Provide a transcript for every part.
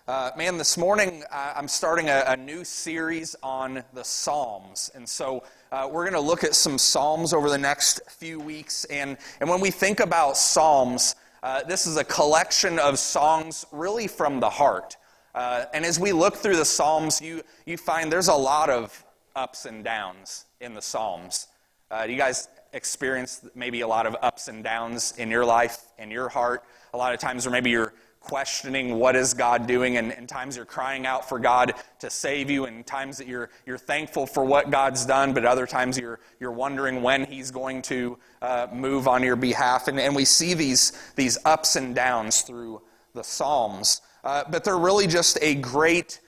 This morning I'm starting a new series on the Psalms. And so we're going to look at some Psalms over the next few weeks. And when we think about Psalms, this is a collection of songs really from the heart. And as we look through the Psalms, you find there's a lot of ups and downs in the Psalms. You guys experience maybe a lot of ups and downs in your life, in your heart? A lot of times, or maybe you're questioning what is God doing, and times you're crying out for God to save you, and times that you're thankful for what God's done, but other times you're wondering when He's going to move on your behalf. And we see these ups and downs through the Psalms, but they're really just a great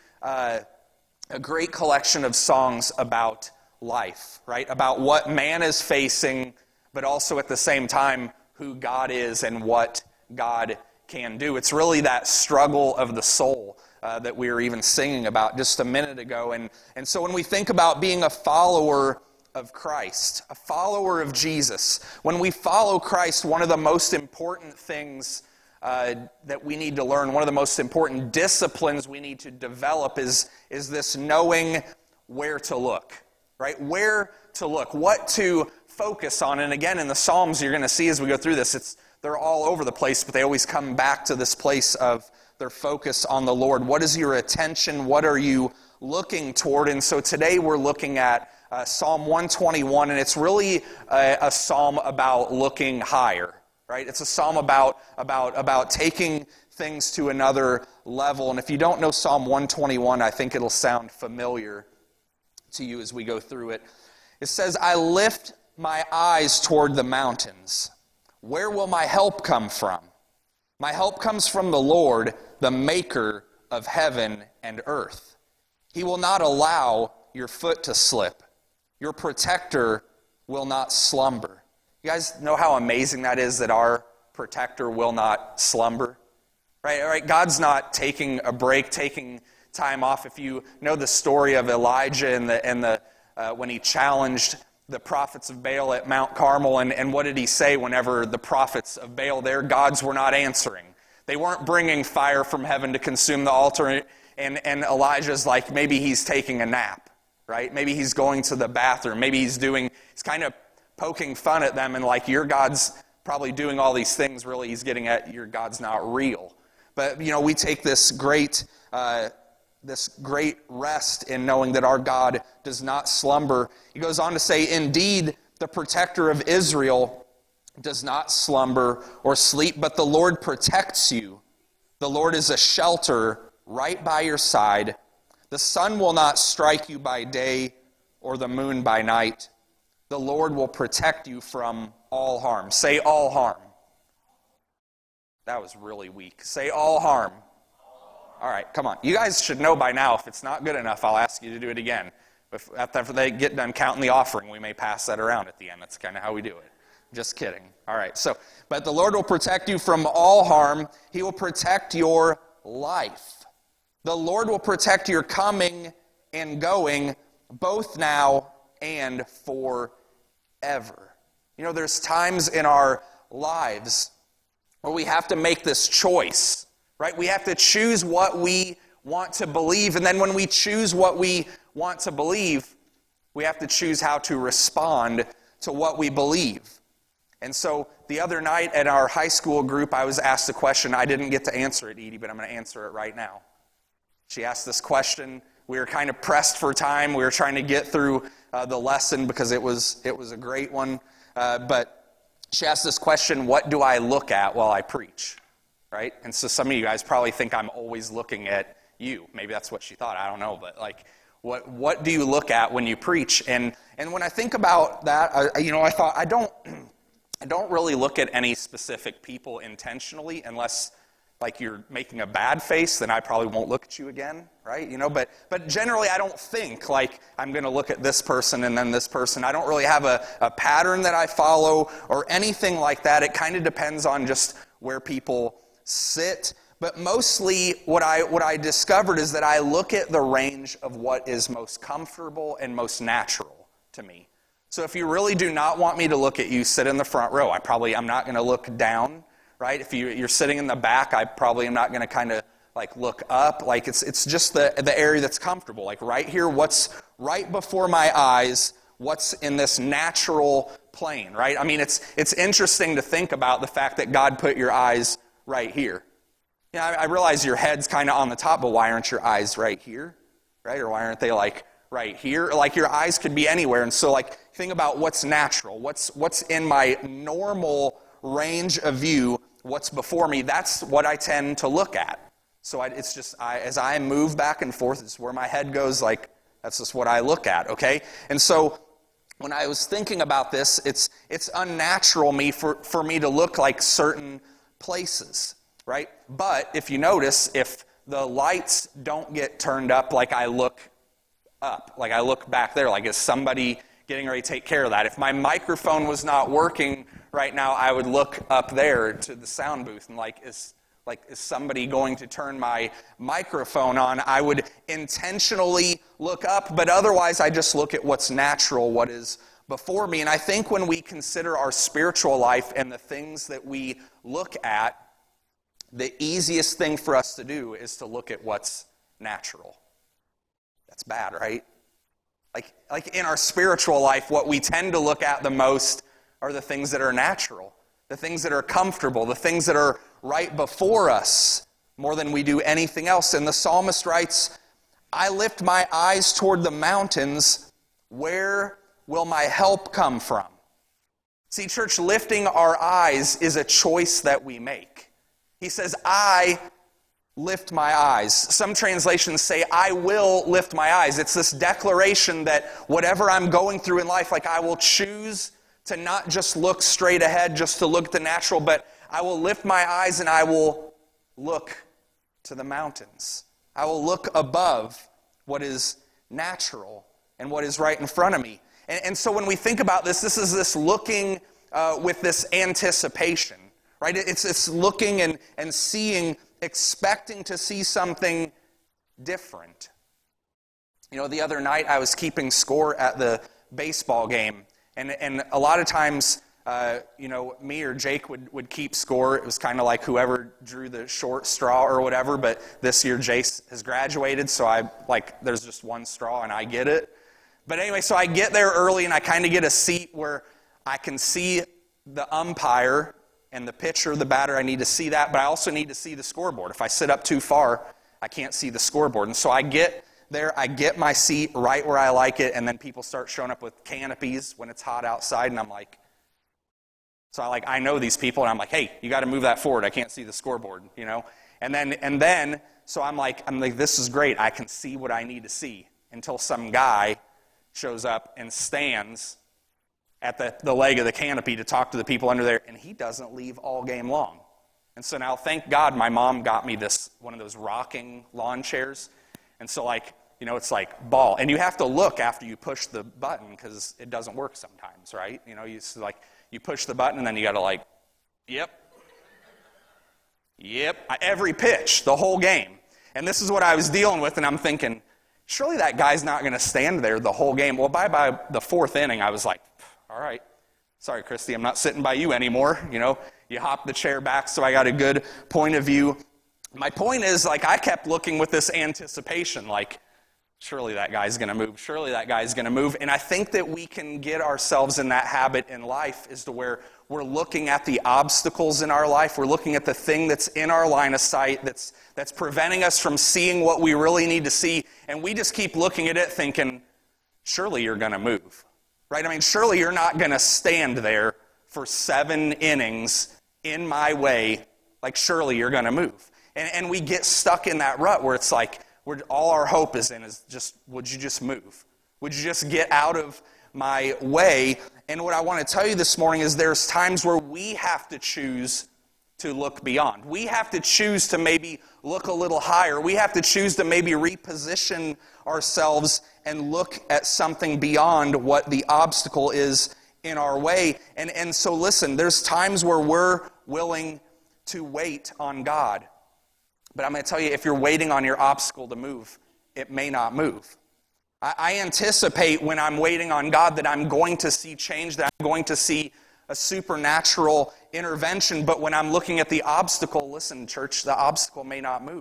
collection of songs about life, right? About what man is facing, but also at the same time who God is and what God can do. It's really that struggle of the soul that we were even singing about just a minute ago. And so when we think about being a follower of Christ, a follower of Jesus, when we follow Christ, one of the most important things that we need to learn, one of the most important disciplines we need to develop is this knowing where to look, right? Where to look, what to focus on. And again, in the Psalms, you're going to see as we go through this, they're all over the place, but they always come back to this place of their focus on the Lord. What is your attention? What are you looking toward? And so today we're looking at Psalm 121, and it's really a psalm about looking higher, right? It's a psalm about taking things to another level. And if you don't know Psalm 121, I think it'll sound familiar to you as we go through it. It says, "I lift my eyes toward the mountains. Where will my help come from? My help comes from the Lord, the maker of heaven and earth. He will not allow your foot to slip. Your protector will not slumber." You guys know how amazing that is, that our protector will not slumber? Right? God's not taking a break, taking time off. If you know the story of Elijah and when he challenged the prophets of Baal at Mount Carmel, and what did he say whenever the prophets of Baal, their gods, were not answering? They weren't bringing fire from heaven to consume the altar, and Elijah's like, maybe he's taking a nap, right? Maybe he's going to the bathroom. Maybe he's kind of poking fun at them, and like, your God's probably doing all these things. Really, he's getting at your God's not real. But, we take this great rest in knowing that our God does not slumber. He goes on to say, "Indeed, the protector of Israel does not slumber or sleep, but the Lord protects you. The Lord is a shelter right by your side. The sun will not strike you by day or the moon by night. The Lord will protect you from all harm." Say all harm. That was really weak. Say all harm. All right, come on. You guys should know by now. If it's not good enough, I'll ask you to do it again. After they get done counting the offering, we may pass that around at the end. That's kind of how we do it. Just kidding. All right, but the Lord will protect you from all harm. He will protect your life. The Lord will protect your coming and going, both now and forever. There's times in our lives where we have to make this choice. Right? We have to choose what we want to believe, and then when we choose what we want to believe, we have to choose how to respond to what we believe. And so the other night at our high school group, I was asked a question. I didn't get to answer it, Edie, but I'm going to answer it right now. She asked this question. We were kind of pressed for time. We were trying to get through the lesson because it was a great one. But she asked this question: what do I look at while I preach? Right? And so some of you guys probably think I'm always looking at you. Maybe that's what she thought. I don't know. But what do you look at when you preach? And when I think about that, I thought I don't really look at any specific people intentionally, unless you're making a bad face, then I probably won't look at you again, right? But generally I don't think I'm going to look at this person and then this person. I don't really have a pattern that I follow or anything like that. It kind of depends on just where people sit, but mostly what I discovered is that I look at the range of what is most comfortable and most natural to me. So if you really do not want me to look at you, sit in the front row. I'm not going to look down, right? If you're sitting in the back, I probably am not going to kind of like look up. Like it's just the area that's comfortable. Like right here, what's right before my eyes, what's in this natural plane, right? I mean, it's interesting to think about the fact that God put your eyes right here. Yeah, I realize your head's kind of on the top, but why aren't your eyes right here, right? Or why aren't they like right here? Like your eyes could be anywhere. And so like think about what's natural, what's in my normal range of view, what's before me. That's what I tend to look at. So it's just as I move back and forth, it's where my head goes. Like that's just what I look at. Okay, and so when I was thinking about this, it's unnatural for me to look like certain places. Right? But if you notice, if the lights don't get turned up, like I look up, like I look back there, like is somebody getting ready to take care of that? If my microphone was not working right now, I would look up there to the sound booth and is somebody going to turn my microphone on? I would intentionally look up, but otherwise I just look at what's natural, what is before me. And I think when we consider our spiritual life and the things that we look at, the easiest thing for us to do is to look at what's natural. That's bad, right? Like in our spiritual life, what we tend to look at the most are the things that are natural, the things that are comfortable, the things that are right before us more than we do anything else. And the psalmist writes, I lift my eyes toward the mountains. Where will my help come from? See, church, lifting our eyes is a choice that we make. He says, I lift my eyes. Some translations say, I will lift my eyes. It's this declaration that whatever I'm going through in life, like I will choose to not just look straight ahead, just to look at the natural, but I will lift my eyes and I will look to the mountains. I will look above what is natural and what is right in front of me. And so when we think about this is this looking with this anticipation. Right? It's looking and seeing, expecting to see something different. You know, the other night I was keeping score at the baseball game, and a lot of times, me or Jake would keep score. It was kind of like whoever drew the short straw or whatever, but this year Jace has graduated, so there's just one straw and I get it. But anyway, so I get there early and I kind of get a seat where I can see the umpire and the pitcher, the batter. I need to see that, but I also need to see the scoreboard. If I sit up too far, I can't see the scoreboard. And so I get there, I get my seat right where I like it, and then people start showing up with canopies when it's hot outside, and I'm like, I know these people, and I'm like, hey, you got to move that forward. I can't see the scoreboard, you know? And then, so I'm like, this is great. I can see what I need to see until some guy shows up and stands at the leg of the canopy to talk to the people under there, and he doesn't leave all game long. And so now, thank God, my mom got me one of those rocking lawn chairs. And so it's like ball. And you have to look after you push the button because it doesn't work sometimes, right? You know, you push the button and then you got to yep. Every pitch, the whole game. And this is what I was dealing with, and I'm thinking, surely that guy's not going to stand there the whole game. Well, by the fourth inning, I was like, all right, sorry, Christy, I'm not sitting by you anymore. You know, you hop the chair back so I got a good point of view. My point is, I kept looking with this anticipation, surely that guy's going to move, surely that guy's going to move. And I think that we can get ourselves in that habit in life is to where we're looking at the obstacles in our life. We're looking at the thing that's in our line of sight that's preventing us from seeing what we really need to see. And we just keep looking at it thinking, surely you're going to move. Right? I mean, surely you're not going to stand there for 7 innings in my way. Surely you're going to move. And we get stuck in that rut where it's where all our hope is in is just, would you just move? Would you just get out of my way? And what I want to tell you this morning is there's times where we have to choose to look beyond. We have to choose to maybe look a little higher. We have to choose to maybe reposition ourselves and look at something beyond what the obstacle is in our way. And so listen, there's times where we're willing to wait on God. But I'm going to tell you, if you're waiting on your obstacle to move, it may not move. I anticipate when I'm waiting on God that I'm going to see change, that I'm going to see a supernatural intervention. But when I'm looking at the obstacle, listen, church, the obstacle may not move.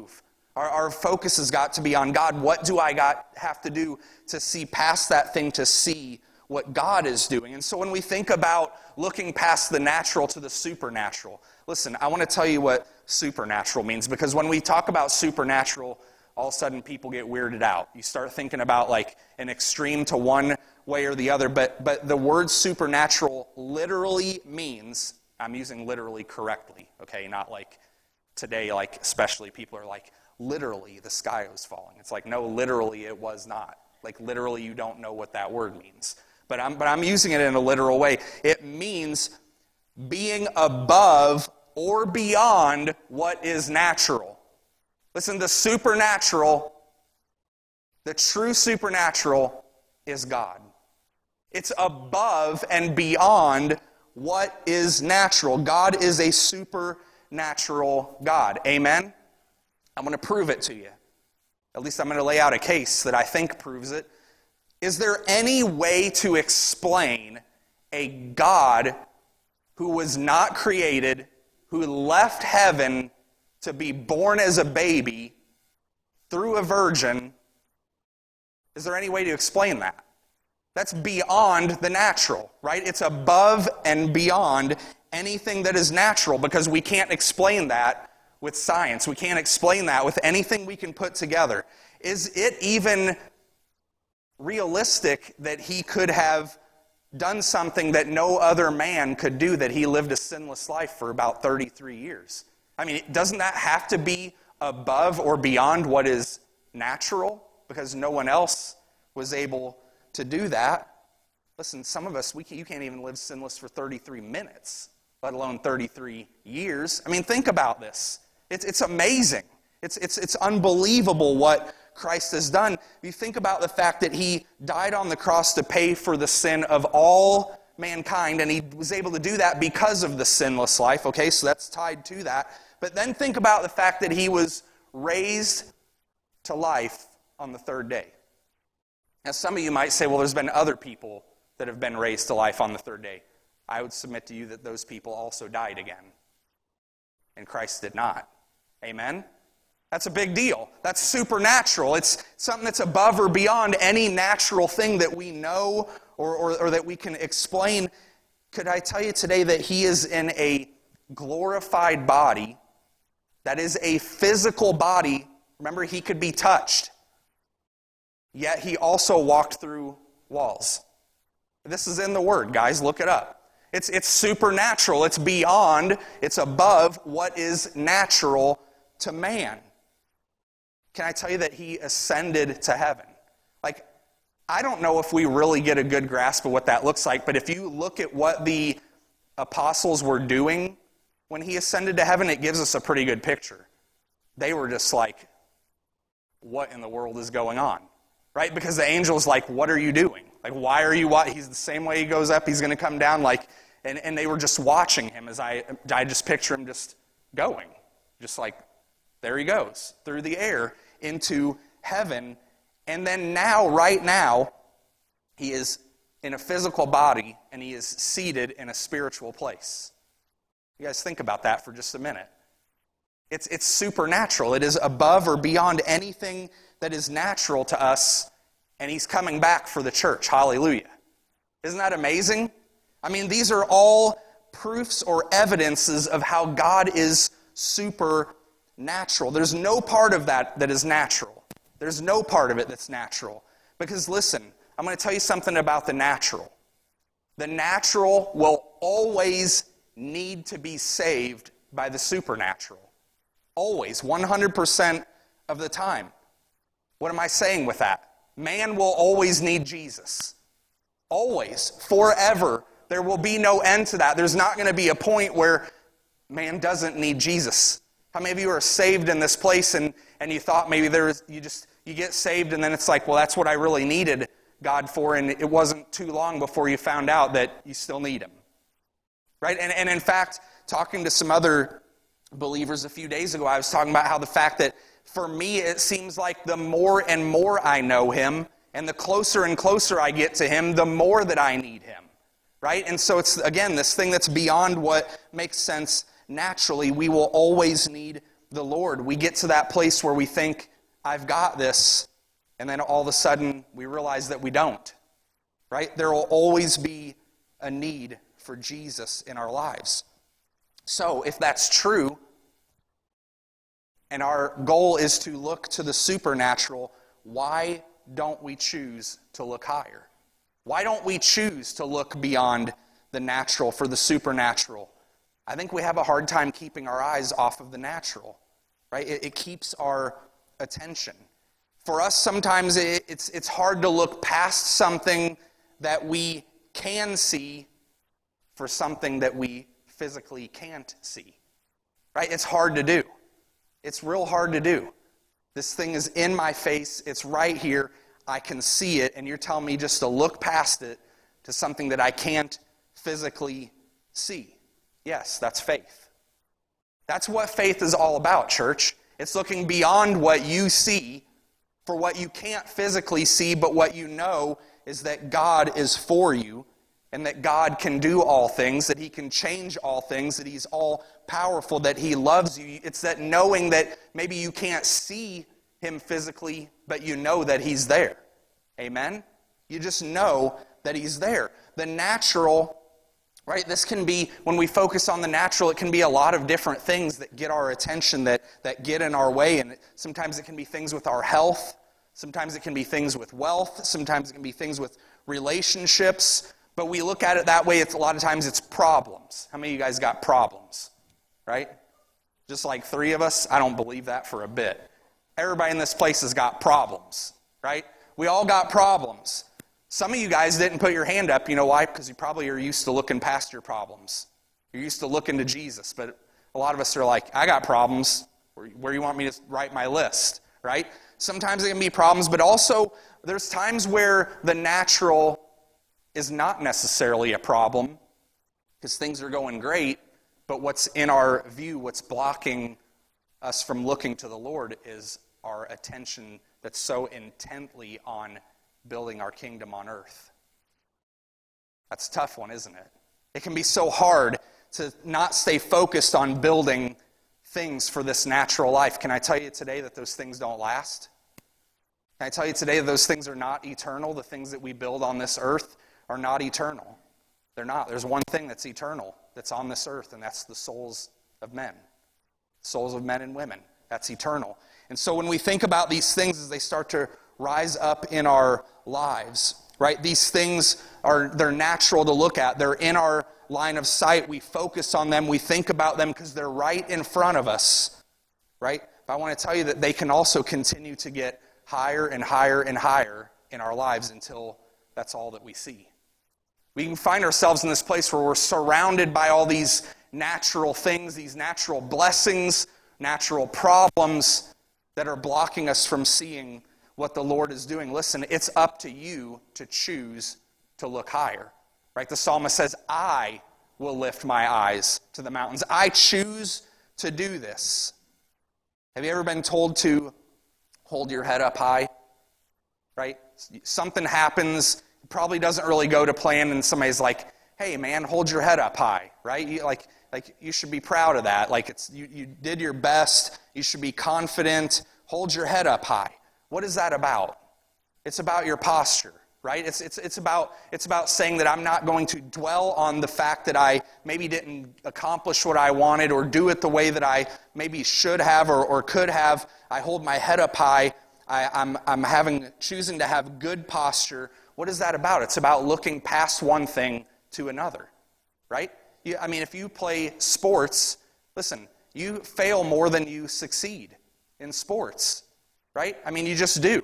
Our focus has got to be on God. What do I have to do to see past that thing, to see what God is doing? And so when we think about looking past the natural to the supernatural, listen, I want to tell you what supernatural means, because when we talk about supernatural, all of a sudden people get weirded out. You start thinking about like an extreme to one way or the other, but the word supernatural literally means, I'm using literally correctly, okay, not like today, like especially people are like, literally the sky was falling. It's like, no, literally it was not. Like literally you don't know what that word means. But I'm using it in a literal way. It means being above or beyond what is natural. Listen, the supernatural, the true supernatural is God. It's above and beyond what is natural. God is a supernatural God. Amen? I'm going to prove it to you. At least I'm going to lay out a case that I think proves it. Is there any way to explain a God who was not created, who left heaven to be born as a baby through a virgin? Is there any way to explain that? That's beyond the natural, right? It's above and beyond anything that is natural, because we can't explain that with science. We can't explain that with anything we can put together. Is it even realistic that he could have done something that no other man could do, that he lived a sinless life for about 33 years? I mean, doesn't that have to be above or beyond what is natural? Because no one else was able to do that. Listen, some of us, you can't even live sinless for 33 minutes, let alone 33 years. I mean, think about this. It's amazing. It's unbelievable what Christ has done. You think about the fact that he died on the cross to pay for the sin of all mankind, and he was able to do that because of the sinless life. Okay, so that's tied to that. But then think about the fact that he was raised to life on the third day. Now, some of you might say, well, there's been other people that have been raised to life on the third day. I would submit to you that those people also died again, and Christ did not. Amen? That's a big deal. That's supernatural. It's something that's above or beyond any natural thing that we know or that we can explain. Could I tell you today that he is in a glorified body, that is a physical body? Remember, he could be touched, yet he also walked through walls. This is in the Word, guys. Look it up. It's supernatural. It's beyond, it's above what is natural to man. Can I tell you that he ascended to heaven? Like, I don't know if we really get a good grasp of what that looks like, but if you look at what the apostles were doing when he ascended to heaven, it gives us a pretty good picture. They were just like, what in the world is going on? Right? Because the angel's like, what are you doing? Like, why are you watching? He's the same way he goes up, he's going to come down. Like, and they were just watching him as I just picture him just going. Just like, there he goes, through the air into heaven. And then now, right now, he is in a physical body and he is seated in a spiritual place. You guys think about that for just a minute. It's supernatural. It is above or beyond anything that is natural to us, and he's coming back for the church. Hallelujah. Isn't that amazing? I mean, these are all proofs or evidences of how God is supernatural. There's no part of that is natural. There's no part of it that's natural. Because listen, I'm going to tell you something about the natural. The natural will always need to be saved by the supernatural. Always, 100% of the time. What am I saying with that? Man will always need Jesus. Always, forever. There will be no end to that. There's not going to be a point where man doesn't need Jesus. How many of you are saved in this place and you thought maybe you get saved and then it's like, well, that's what I really needed God for, and it wasn't too long before you found out that you still need him. Right? And in fact, talking to some other believers a few days ago, I was talking about how the fact that for me, it seems like the more and more I know him, and the closer and closer I get to him, the more that I need him. Right? And so it's, again, this thing that's beyond what makes sense naturally. We will always need the Lord, we get to that place where we think, I've got this, and then all of a sudden we realize that we don't, right? There will always be a need for Jesus in our lives. So if that's true, and our goal is to look to the supernatural, why don't we choose to look higher? Why don't we choose to look beyond the natural for the supernatural? I think we have a hard time keeping our eyes off of the natural, right? It keeps our attention. For us, sometimes it's hard to look past something that we can see for something that we physically can't see, right? It's hard to do. It's real hard to do. This thing is in my face. It's right here. I can see it, and you're telling me just to look past it to something that I can't physically see. Yes, that's faith. That's what faith is all about, church. It's looking beyond what you see for what you can't physically see, but what you know is that God is for you, and that God can do all things, that He can change all things, that He's all powerful, that He loves you. It's that knowing that maybe you can't see Him physically, but you know that He's there. Amen? You just know that He's there. The natural, right, this can be, when we focus on the natural, it can be a lot of different things that get our attention, that get in our way. And sometimes it can be things with our health. Sometimes it can be things with wealth. Sometimes it can be things with relationships. But we look at it that way, a lot of times it's problems. How many of you guys got problems, right? Just like 3 of us? I don't believe that for a bit. Everybody in this place has got problems, right? We all got problems. Some of you guys didn't put your hand up. You know why? Because you probably are used to looking past your problems. You're used to looking to Jesus. But a lot of us are like, I got problems. Where do you want me to write my list, right? Sometimes it can be problems, but also there's times where the natural is not necessarily a problem because things are going great, but what's in our view, what's blocking us from looking to the Lord is our attention that's so intently on building our kingdom on earth. That's a tough one, isn't it? It can be so hard to not stay focused on building things for this natural life. Can I tell you today that those things don't last? Can I tell you today that those things are not eternal? The things that we build on this earth are not eternal. They're not. There's one thing that's eternal that's on this earth, and that's the souls of men. Souls of men and women. That's eternal. And so when we think about these things as they start to rise up in our lives, right? These things they're natural to look at. They're in our line of sight. We focus on them. We think about them because they're right in front of us, right? But I want to tell you that they can also continue to get higher and higher and higher in our lives until that's all that we see. We can find ourselves in this place where we're surrounded by all these natural things, these natural blessings, natural problems that are blocking us from seeing what the Lord is doing. Listen, it's up to you to choose to look higher. Right? The psalmist says, I will lift my eyes to the mountains. I choose to do this. Have you ever been told to hold your head up high? Right? Something happens, it probably doesn't really go to plan, and somebody's like, hey man, hold your head up high, right? You should be proud of that. Like you did your best, you should be confident, hold your head up high. What is that about? It's about your posture, right? It's about saying that I'm not going to dwell on the fact that I maybe didn't accomplish what I wanted or do it the way that I maybe should have or could have. I hold my head up high. I'm choosing to have good posture. What is that about? It's about looking past one thing to another, right? If you play sports, listen, you fail more than you succeed in sports, right? You just do.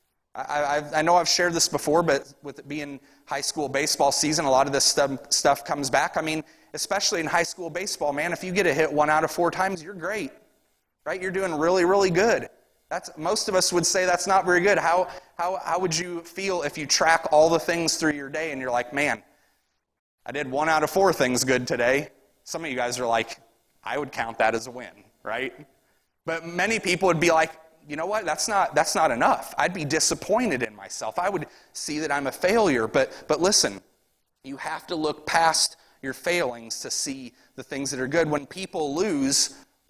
I know I've shared this before, but with it being high school baseball season, a lot of this stuff comes back. Especially in high school baseball, man, if you get a hit 1 out of 4 times, you're great, right? You're doing really, really good. Most of us would say that's not very good. How would you feel if you track all the things through your day and you're like, man, I did 1 out of 4 things good today. Some of you guys are like, I would count that as a win, right? But many people would be like, you know what? That's not enough. I'd be disappointed in myself. I would see that I'm a failure. But listen, you have to look past your failings to see the things that are good. When people lose,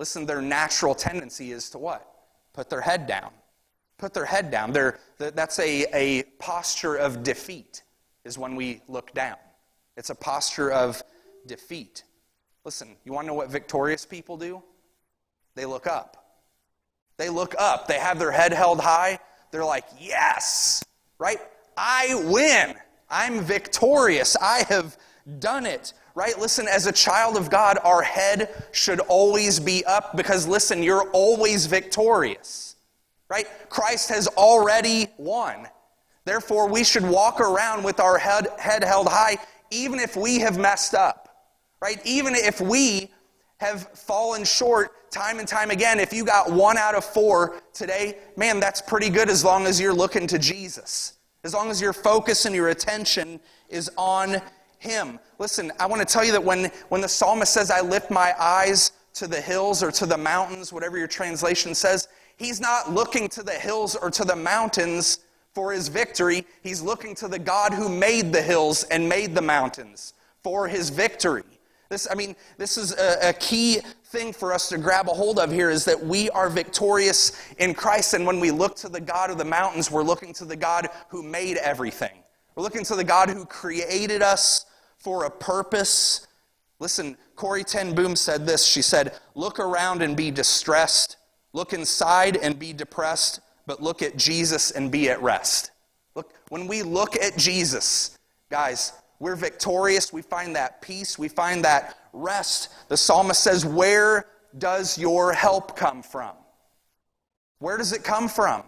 listen, their natural tendency is to what? Put their head down. Put their head down. That's a posture of defeat, is when we look down. It's a posture of defeat. Listen, you want to know what victorious people do? They look up. They look up. They have their head held high. They're like, yes, right? I win. I'm victorious. I have done it, right? Listen, as a child of God, our head should always be up because, listen, you're always victorious, right? Christ has already won. Therefore, we should walk around with our head held high even if we have messed up, right? Even if we have fallen short time and time again. If you got 1 out of 4 today, man, that's pretty good as long as you're looking to Jesus. As long as your focus and your attention is on Him. Listen, I want to tell you that when the psalmist says, I lift my eyes to the hills or to the mountains, whatever your translation says, he's not looking to the hills or to the mountains for his victory. He's looking to the God who made the hills and made the mountains for his victory. This is a key thing for us to grab a hold of here, is that we are victorious in Christ. And when we look to the God of the mountains, we're looking to the God who made everything. We're looking to the God who created us for a purpose. Listen, Corrie ten Boom said this. She said, look around and be distressed. Look inside and be depressed. But look at Jesus and be at rest. Look, when we look at Jesus, guys, we're victorious. We find that peace. We find that rest. The psalmist says, where does your help come from? Where does it come from?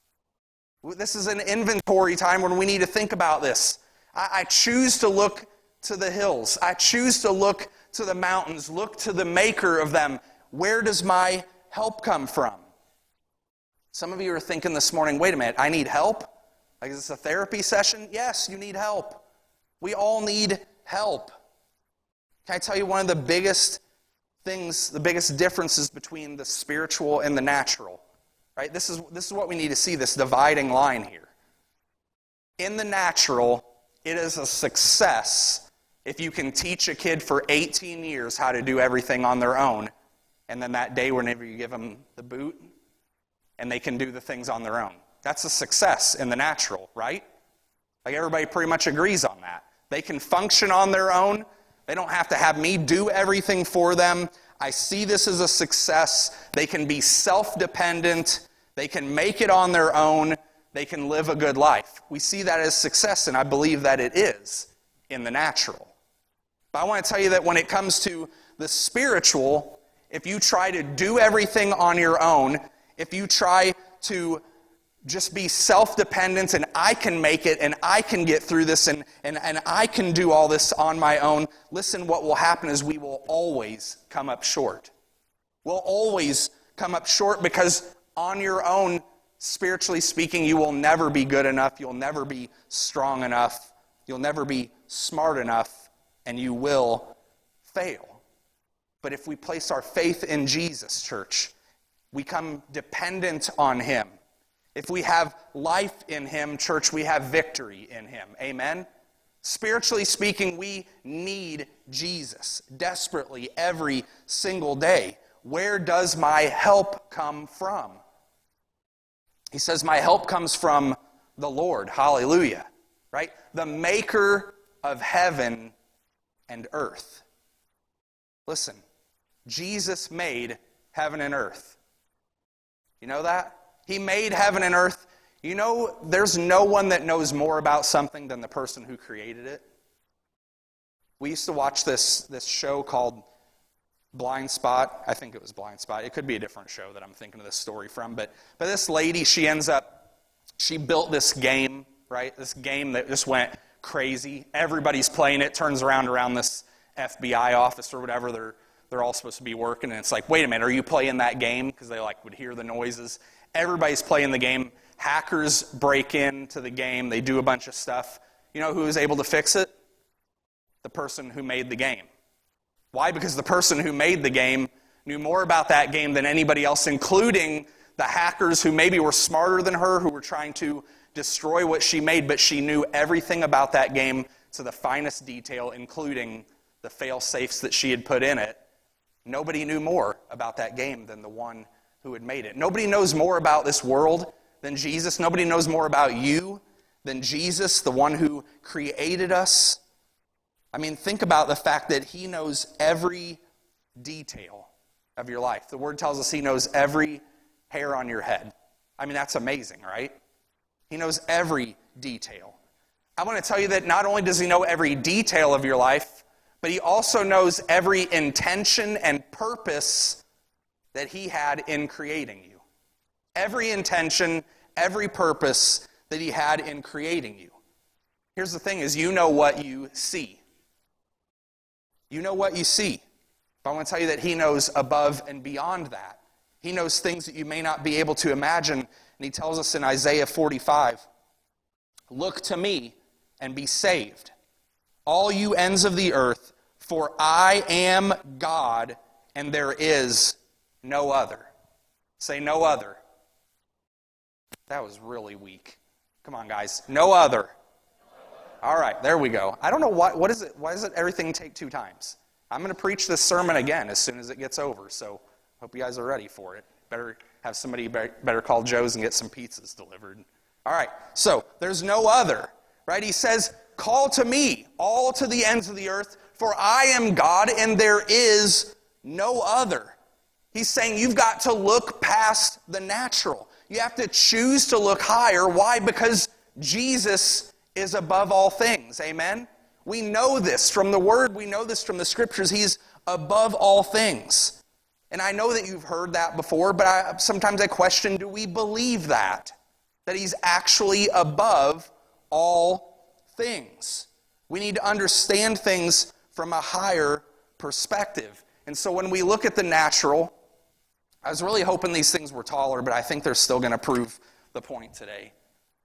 This is an inventory time when we need to think about this. I choose to look to the hills. I choose to look to the mountains, look to the maker of them. Where does my help come from? Some of you are thinking this morning, wait a minute, I need help? Like, is this a therapy session? Yes, you need help. We all need help. Can I tell you one of the biggest things, the biggest differences between the spiritual and the natural? Right? This is what we need to see, this dividing line here. In the natural, it is a success if you can teach a kid for 18 years how to do everything on their own, and then that day whenever you give them the boot, and they can do the things on their own. That's a success in the natural, right? Like, everybody pretty much agrees on that. They can function on their own. They don't have to have me do everything for them. I see this as a success. They can be self-dependent. They can make it on their own. They can live a good life. We see that as success, and I believe that it is in the natural. But I want to tell you that when it comes to the spiritual, if you try to do everything on your own, if you try to just be self-dependent and I can make it and I can get through this and I can do all this on my own, listen, what will happen is we will always come up short. We'll always come up short because on your own, spiritually speaking, you will never be good enough. You'll never be strong enough. You'll never be smart enough, and you will fail. But if we place our faith in Jesus, church, we come dependent on Him. If we have life in Him, church, we have victory in Him. Amen? Spiritually speaking, we need Jesus desperately every single day. Where does my help come from? He says, my help comes from the Lord. Hallelujah. Right? The maker of heaven and earth. Listen, Jesus made heaven and earth. You know that? He made heaven and earth. You know, there's no one that knows more about something than the person who created it. We used to watch this show called Blind Spot. I think it was Blind Spot. It could be a different show that I'm thinking of this story from. But this lady, she built this game, right? This game that just went crazy. Everybody's playing it. Turns around this FBI office or whatever. They're all supposed to be working. And it's like, wait a minute, are you playing that game? Because they would hear the noises. Everybody's playing the game. Hackers break into the game. They do a bunch of stuff. You know who was able to fix it? The person who made the game. Why? Because the person who made the game knew more about that game than anybody else, including the hackers who maybe were smarter than her, who were trying to destroy what she made, but she knew everything about that game to the finest detail, including the fail-safes that she had put in it. Nobody knew more about that game than the one who had made it. Nobody knows more about this world than Jesus. Nobody knows more about you than Jesus, the one who created us. I mean, think about the fact that he knows every detail of your life. The word tells us he knows every hair on your head. I mean, that's amazing, right? He knows every detail. I want to tell you that not only does he know every detail of your life, but he also knows every intention and purpose that he had in creating you. Every intention, every purpose that he had in creating you. Here's the thing is, you know what you see. You know what you see. But I want to tell you that he knows above and beyond that. He knows things that you may not be able to imagine. And he tells us in Isaiah 45, "Look to me and be saved, all you ends of the earth, for I am God and there is no other." Say, no other. That was really weak. Come on, guys. No other. All right, there we go. I don't know what is it. Why does it everything take 2 times? I'm going to preach this sermon again as soon as it gets over, so hope you guys are ready for it. Better have somebody better call Joe's and get some pizzas delivered. All right, so there's no other, right? He says, "Call to me, all to the ends of the earth, for I am God and there is no other." He's saying you've got to look past the natural. You have to choose to look higher. Why? Because Jesus is above all things. Amen? We know this from the Word. We know this from the Scriptures. He's above all things. And I know that you've heard that before, but sometimes I question, do we believe that? That he's actually above all things. We need to understand things from a higher perspective. And so when we look at the natural, I was really hoping these things were taller, but I think they're still going to prove the point today.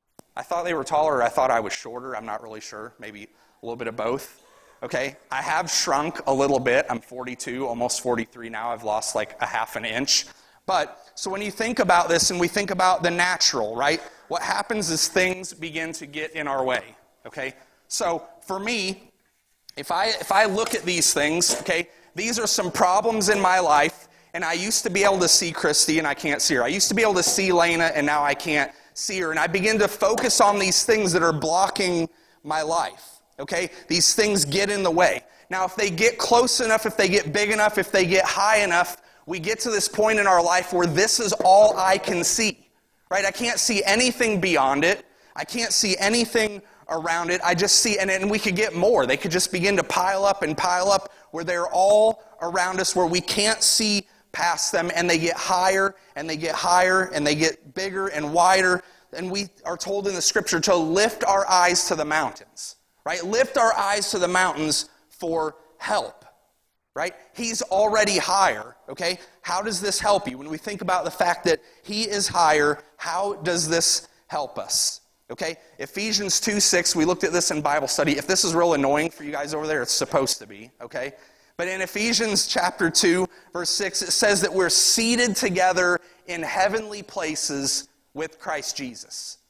I thought they were taller, or I thought I was shorter. I'm not really sure. Maybe a little bit of both. Okay, I have shrunk a little bit. I'm 42, almost 43 now. I've lost like a half an inch. But, so when you think about this and we think about the natural, right? What happens is things begin to get in our way, okay? So, for me, if I look at these things, okay, these are some problems in my life, and I used to be able to see Christy, and I can't see her. I used to be able to see Lena, and now I can't see her. And I begin to focus on these things that are blocking my life, okay? These things get in the way. Now, if they get close enough, if they get big enough, if they get high enough, we get to this point in our life where this is all I can see, right? I can't see anything beyond it. I can't see anything around it. I just see, and we could get more. They could just begin to pile up where they're all around us, where we can't see past them, and they get higher, and they get higher, and they get bigger and wider. And we are told in the Scripture to lift our eyes to the mountains, right? Lift our eyes to the mountains for help, right? He's already higher, okay? How does this help you? When we think about the fact that he is higher, how does this help us? Okay? Ephesians 2:6, we looked at this in Bible study. If this is real annoying for you guys over there, it's supposed to be, okay? But in Ephesians chapter 2, verse 6, it says that we're seated together in heavenly places with Christ Jesus.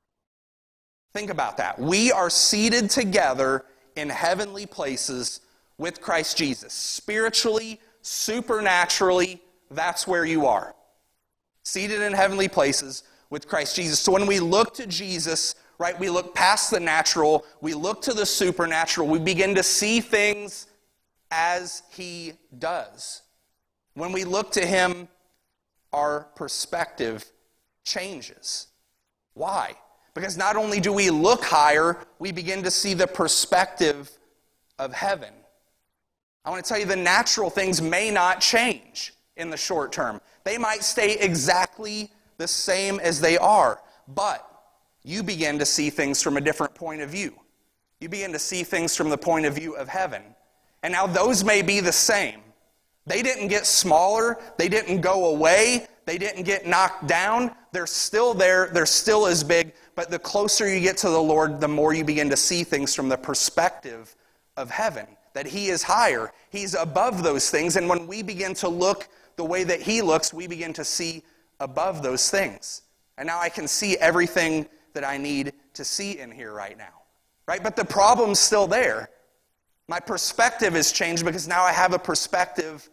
Think about that. We are seated together in heavenly places with Christ Jesus. Spiritually, supernaturally, that's where you are. Seated in heavenly places with Christ Jesus. So when we look to Jesus, right, we look past the natural, we look to the supernatural, we begin to see things as he does. When we look to him, our perspective changes. Why? Because not only do we look higher, we begin to see the perspective of heaven. I want to tell you, the natural things may not change in the short term. They might stay exactly the same as they are, but you begin to see things from a different point of view. You begin to see things from the point of view of heaven. And now those may be the same. They didn't get smaller. They didn't go away. They didn't get knocked down. They're still there. They're still as big. But the closer you get to the Lord, the more you begin to see things from the perspective of heaven. That he is higher. He's above those things. And when we begin to look the way that he looks, we begin to see above those things. And now I can see everything that I need to see in here right now. Right? But the problem's still there. My perspective has changed because now I have a perspective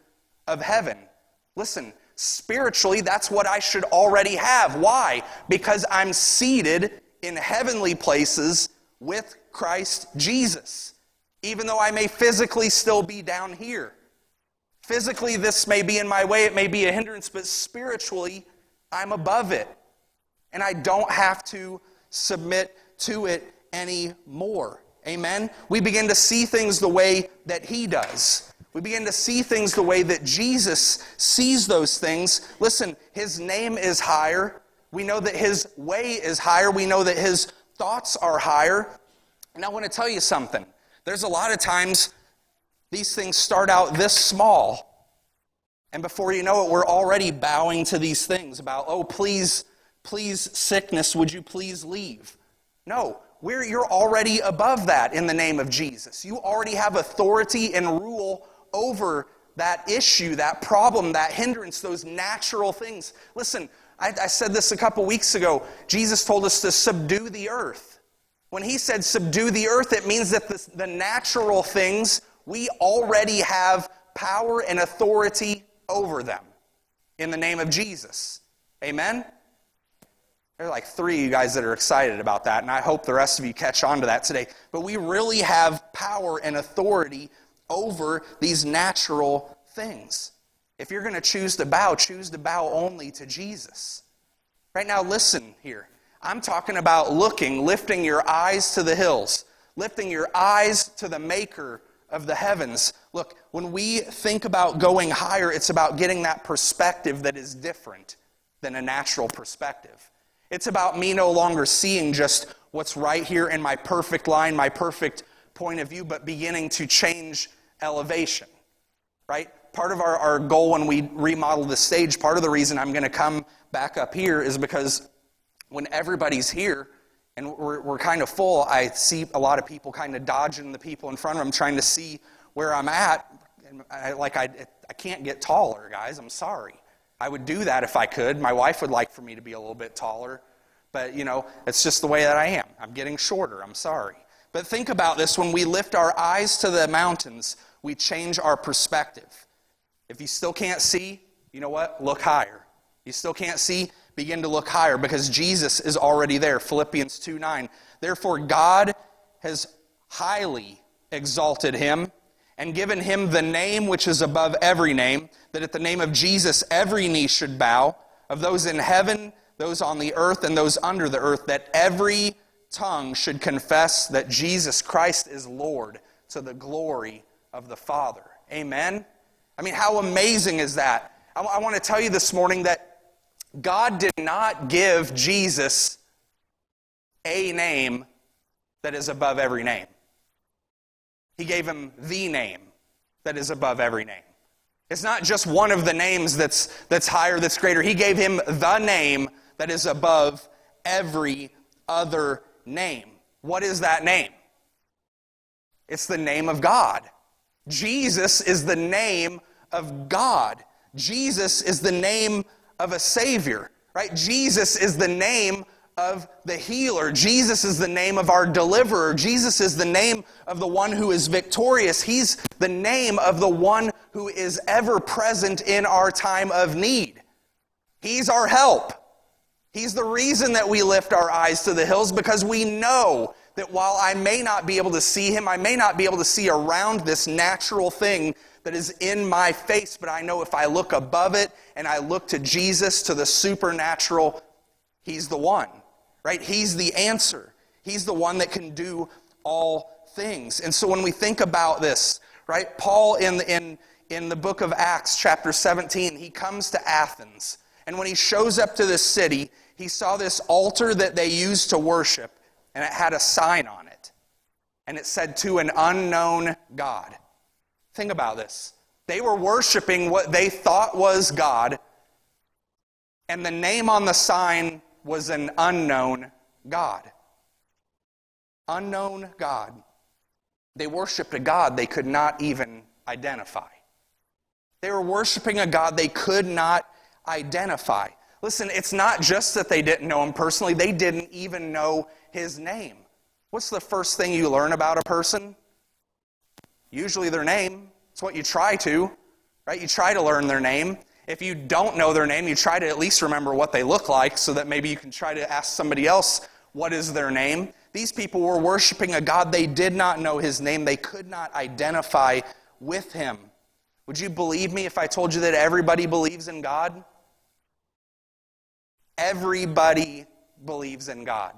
of heaven. Listen, spiritually, that's what I should already have. Why? Because I'm seated in heavenly places with Christ Jesus, even though I may physically still be down here. Physically, this may be in my way, it may be a hindrance, but spiritually, I'm above it. And I don't have to submit to it anymore. Amen? We begin to see things the way that He does. We begin to see things the way that Jesus sees those things. Listen, His name is higher. We know that His way is higher. We know that His thoughts are higher. And I want to tell you something. There's a lot of times these things start out this small. And before you know it, we're already bowing to these things about, oh, please, sickness, would you please leave? No, you're already above that in the name of Jesus. You already have authority and rule over that issue, that problem, that hindrance, those natural things. Listen, I said this a couple weeks ago. Jesus told us to subdue the earth. When He said subdue the earth, it means that the natural things, we already have power and authority over them in the name of Jesus. Amen? There are like 3 of you guys that are excited about that, and I hope the rest of you catch on to that today. But we really have power and authority over these natural things. If you're going to choose to bow only to Jesus. Right now, listen here. I'm talking about lifting your eyes to the hills, lifting your eyes to the Maker of the heavens. Look, when we think about going higher, it's about getting that perspective that is different than a natural perspective. It's about me no longer seeing just what's right here in my perfect line, my perfect point of view, but beginning to change elevation, right? Part of our goal when we remodel the stage, part of the reason I'm going to come back up here is because when everybody's here and we're kind of full, I see a lot of people kind of dodging the people in front of them, trying to see where I'm at. And I can't get taller, guys. I'm sorry. I would do that if I could. My wife would like for me to be a little bit taller. But, it's just the way that I am. I'm getting shorter. I'm sorry. But think about this. When we lift our eyes to the mountains, we change our perspective. If you still can't see, you know what? Look higher. You still can't see? Begin to look higher because Jesus is already there. Philippians 2:9. Therefore, God has highly exalted Him and given Him the name which is above every name, that at the name of Jesus every knee should bow, of those in heaven, those on the earth, and those under the earth, that every tongue should confess that Jesus Christ is Lord, to the glory of the Father. Amen? I mean, how amazing is that? I want to tell you this morning that God did not give Jesus a name that is above every name. He gave Him the name that is above every name. It's not just one of the names that's higher, that's greater. He gave Him the name that is above every other name. What is that name? It's the name of God. Jesus is the name of God. Jesus is the name of a Savior, right? Jesus is the name of the healer. Jesus is the name of our deliverer. Jesus is the name of the one who is victorious. He's the name of the one who is ever present in our time of need. He's our help. He's the reason that we lift our eyes to the hills, because we know that while I may not be able to see Him, I may not be able to see around this natural thing that is in my face, but I know if I look above it and I look to Jesus, to the supernatural, He's the one, right? He's the answer. He's the one that can do all things. And so when we think about this, right, Paul in the book of Acts, chapter 17, he comes to Athens. And when he shows up to this city, he saw this altar that they used to worship, and it had a sign on it. And it said, "To an unknown God." Think about this. They were worshiping what they thought was God, and the name on the sign was an unknown God. Unknown God. They worshiped a God they could not even identify. They were worshiping a God they could not identify. Listen, it's not just that they didn't know Him personally, they didn't even know His name. What's the first thing you learn about a person? Usually their name. It's what you try to, right? You try to learn their name. If you don't know their name, you try to at least remember what they look like so that maybe you can try to ask somebody else what is their name. These people were worshiping a God. They did not know his name. They could not identify with him. Would you believe me if I told you that everybody believes in God? Everybody believes in God.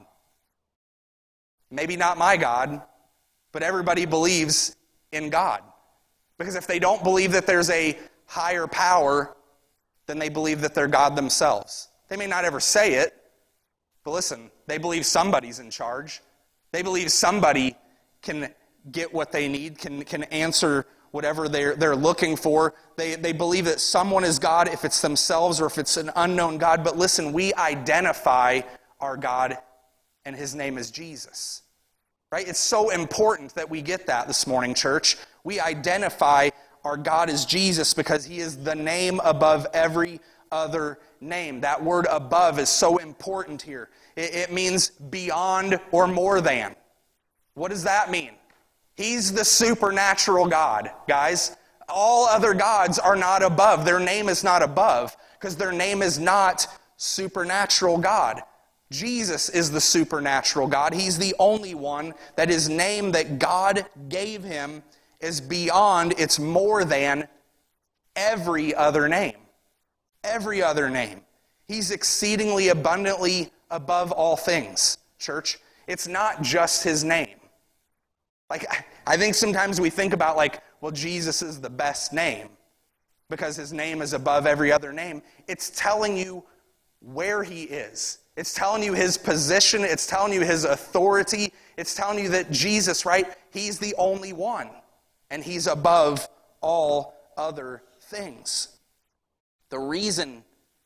Maybe not my God, but everybody believes in God. Because if they don't believe that there's a higher power, then they believe that they're God themselves. They may not ever say it, but listen, they believe somebody's in charge. They believe somebody can get what they need, can answer whatever they're looking for. They believe that someone is God, if it's themselves or if it's an unknown God. But listen, we identify our God, and his name is Jesus. Right? It's so important that we get that this morning, church. We identify our God as Jesus because he is the name above every other name. That word above is so important here. It means beyond or more than. What does that mean? He's the supernatural God, guys. All other gods are not above. Their name is not above because their name is not supernatural God. Jesus is the supernatural God. He's the only one that his name that God gave him is beyond, it's more than every other name. Every other name. He's exceedingly abundantly above all things, church. It's not just his name. Like, I think sometimes we think about well, Jesus is the best name because his name is above every other name. It's telling you where he is. It's telling you his position. It's telling you his authority. It's telling you that Jesus, right, he's the only one. And he's above all other things. The reason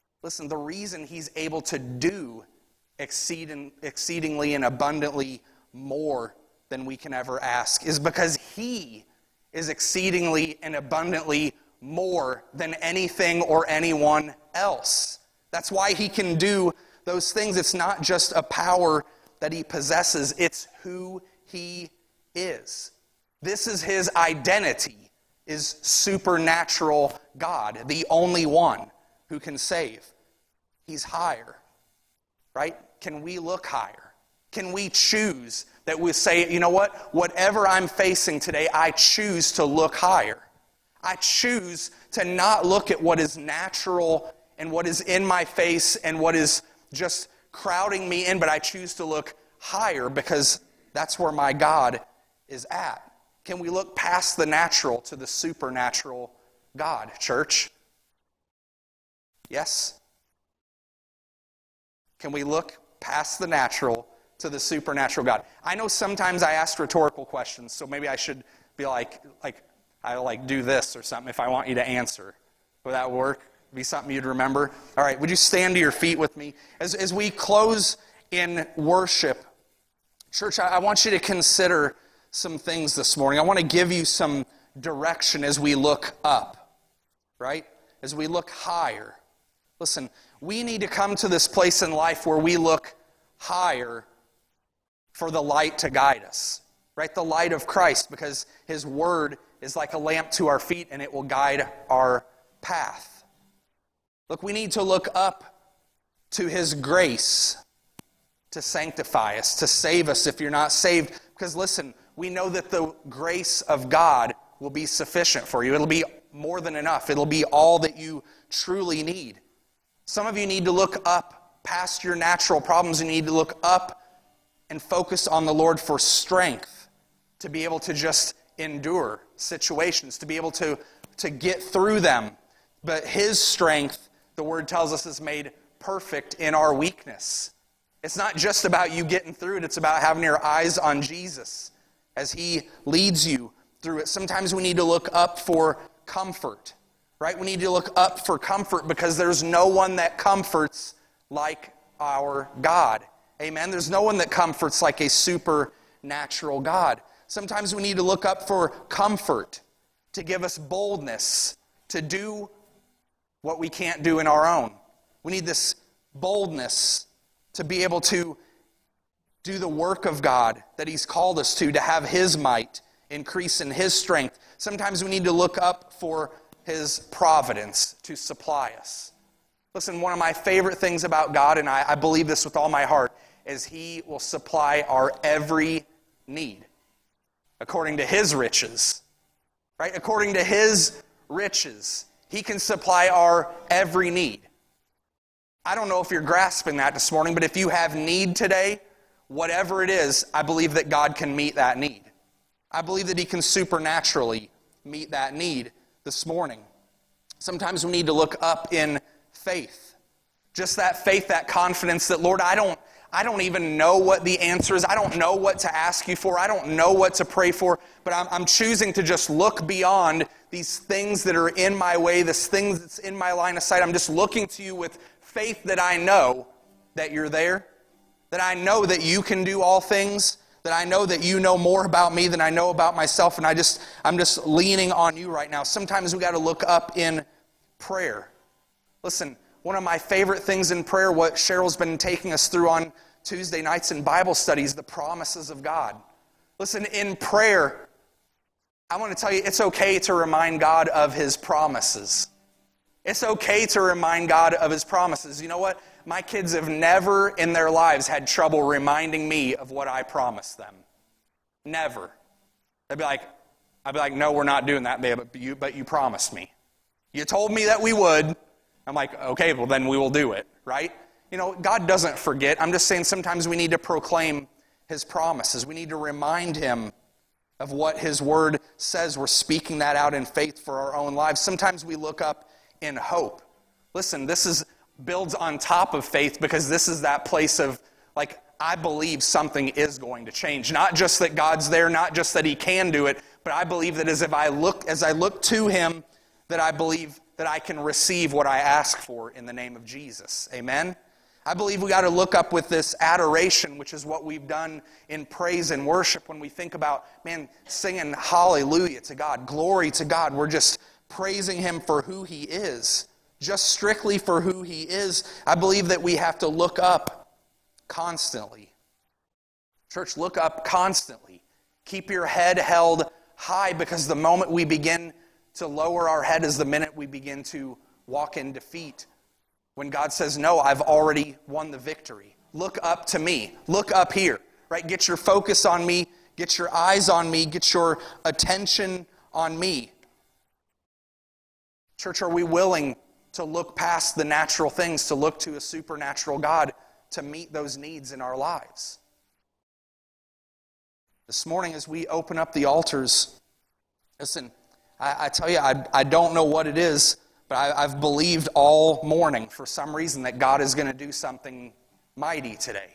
he's able to do exceedingly and abundantly more than we can ever ask is because he is exceedingly and abundantly more than anything or anyone else. That's why he can do those things. It's not just a power that he possesses, it's who he is. This is his identity, is supernatural God, the only one who can save. He's higher, right? Can we look higher? Can we choose that we say, you know what? Whatever I'm facing today, I choose to look higher. I choose to not look at what is natural and what is in my face and what is just crowding me in, but I choose to look higher because that's where my God is at. Can we look past the natural to the supernatural God, church? Yes? Can we look past the natural to the supernatural God? I know sometimes I ask rhetorical questions, so maybe I should be like I do this or something if I want you to answer. Would that work? Be something you'd remember? All right, would you stand to your feet with me? As we close in worship, church, I want you to consider some things this morning. I want to give you some direction as we look up, right? As we look higher. Listen, we need to come to this place in life where we look higher for the light to guide us, right? The light of Christ, because his word is like a lamp to our feet and it will guide our path. Look, we need to look up to his grace to sanctify us, to save us if you're not saved. Because listen, we know that the grace of God will be sufficient for you. It'll be more than enough. It'll be all that you truly need. Some of you need to look up past your natural problems. You need to look up and focus on the Lord for strength to be able to just endure situations, to be able to get through them. But his strength, the word tells us, is made perfect in our weakness. It's not just about you getting through it. It's about having your eyes on Jesus as he leads you through it. Sometimes we need to look up for comfort, right? We need to look up for comfort because there's no one that comforts like our God. Amen? There's no one that comforts like a supernatural God. Sometimes we need to look up for comfort to give us boldness to do what we can't do in our own. We need this boldness to be able to do the work of God that he's called us to have his might increase in his strength. Sometimes we need to look up for his providence to supply us. Listen, one of my favorite things about God, and I believe this with all my heart, is he will supply our every need according to his riches. Right? According to his riches, he can supply our every need. I don't know if you're grasping that this morning, but if you have need today, whatever it is, I believe that God can meet that need. I believe that he can supernaturally meet that need this morning. Sometimes we need to look up in faith. Just that faith, that confidence that, Lord, I don't even know what the answer is. I don't know what to ask you for. I don't know what to pray for. But I'm choosing to just look beyond these things that are in my way, this thing that's in my line of sight. I'm just looking to you with faith that I know that you're there, that I know that you can do all things, that I know that you know more about me than I know about myself, and I'm just leaning on you right now. Sometimes we got to look up in prayer. Listen, one of my favorite things in prayer, what Cheryl's been taking us through on Tuesday nights in Bible studies, the promises of God. Listen, in prayer, I want to tell you, it's okay to remind God of his promises. It's okay to remind God of his promises. You know what? My kids have never in their lives had trouble reminding me of what I promised them. Never. I'd be like, no, we're not doing that, babe, but you promised me. You told me that we would. I'm like, okay, well then we will do it, right? You know, God doesn't forget. I'm just saying sometimes we need to proclaim his promises. We need to remind him of what his word says. We're speaking that out in faith for our own lives. Sometimes we look up in hope. Listen, this builds on top of faith, because this is that place of, like, I believe something is going to change. Not just that God's there, not just that he can do it, but I believe that as I look to him, that I believe that I can receive what I ask for in the name of Jesus. Amen? I believe we got to look up with this adoration, which is what we've done in praise and worship when we think about, man, singing hallelujah to God, glory to God. We're just praising him for who he is, just strictly for who he is. I believe that we have to look up constantly. Church, look up constantly. Keep your head held high, because the moment we begin to lower our head is the minute we begin to walk in defeat. When God says, no, I've already won the victory. Look up to me. Look up here. Right? Get your focus on me. Get your eyes on me. Get your attention on me. Church, are we willing to look past the natural things, to look to a supernatural God to meet those needs in our lives? This morning, as we open up the altars, listen, I tell you, I don't know what it is, but I've believed all morning for some reason that God is going to do something mighty today.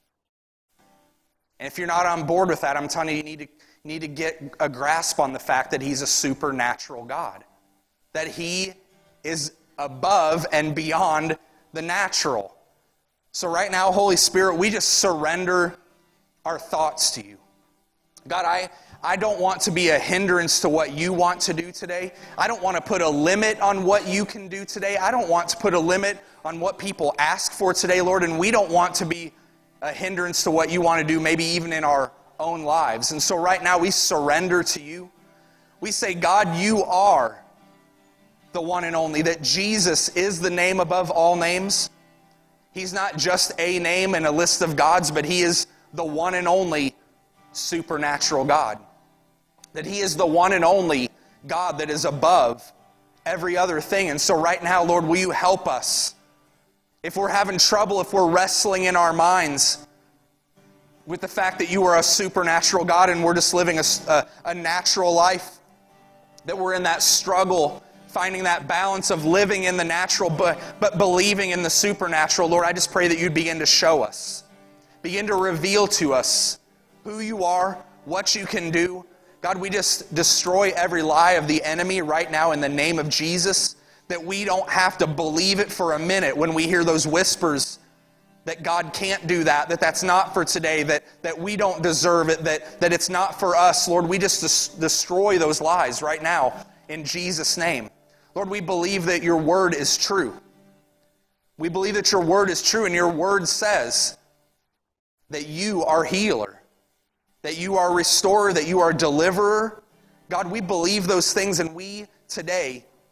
And if you're not on board with that, I'm telling you, you need to get a grasp on the fact that he's a supernatural God. That he is above and beyond the natural. So right now, Holy Spirit, we just surrender our thoughts to you. God, I don't want to be a hindrance to what you want to do today. I don't want to put a limit on what you can do today. I don't want to put a limit on what people ask for today, Lord. And we don't want to be a hindrance to what you want to do, maybe even in our own lives. And so right now we surrender to you. We say, God, you are the one and only, that Jesus is the name above all names. He's not just a name in a list of gods, but he is the one and only supernatural God. That he is the one and only God that is above every other thing. And so right now, Lord, will you help us? If we're having trouble, if we're wrestling in our minds with the fact that you are a supernatural God and we're just living a natural life, that we're in that struggle, finding that balance of living in the natural but believing in the supernatural, Lord, I just pray that you'd begin to show us, begin to reveal to us who you are, what you can do. God, we just destroy every lie of the enemy right now in the name of Jesus, that we don't have to believe it for a minute when we hear those whispers that God can't do that, that's not for today, that we don't deserve it, that it's not for us. Lord, we just destroy those lies right now in Jesus' name. Lord, we believe that your word is true. We believe that your word is true, and your word says that you are healer, that you are restorer, that you are deliverer. God, we believe those things, and we today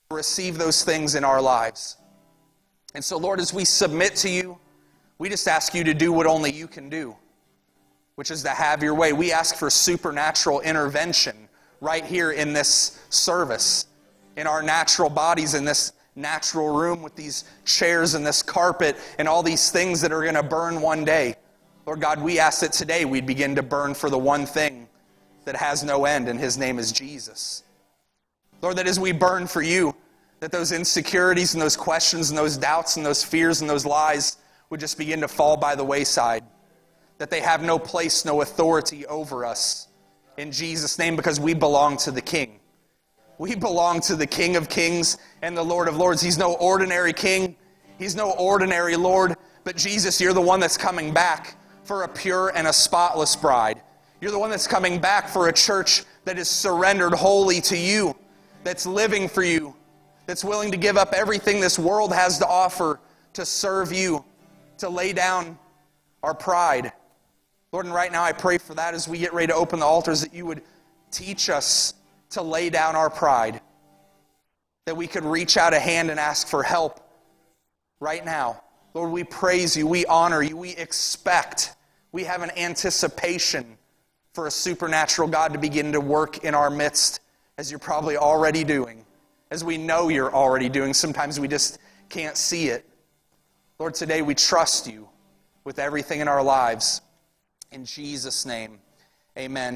receive those things in our lives. And so, Lord, as we submit to you, we just ask you to do what only you can do, which is to have your way. We ask for supernatural intervention right here in this service, in our natural bodies, in this natural room with these chairs and this carpet and all these things that are going to burn one day. Lord God, we ask that today we'd begin to burn for the one thing that has no end, and his name is Jesus. Lord, that as we burn for you, that those insecurities and those questions and those doubts and those fears and those lies would just begin to fall by the wayside, that they have no place, no authority over us. In Jesus' name, because we belong to the King. We belong to the King of Kings and the Lord of Lords. He's no ordinary king. He's no ordinary Lord. But Jesus, you're the one that's coming back for a pure and a spotless bride. You're the one that's coming back for a church that is surrendered wholly to you, that's living for you, that's willing to give up everything this world has to offer to serve you, to lay down our pride. Lord, and right now I pray for that as we get ready to open the altars, that you would teach us to lay down our pride, that we could reach out a hand and ask for help right now. Lord, we praise you, we honor you, we expect, we have an anticipation for a supernatural God to begin to work in our midst, as you're probably already doing, as we know you're already doing. Sometimes we just can't see it. Lord, today we trust you with everything in our lives. In Jesus' name, amen.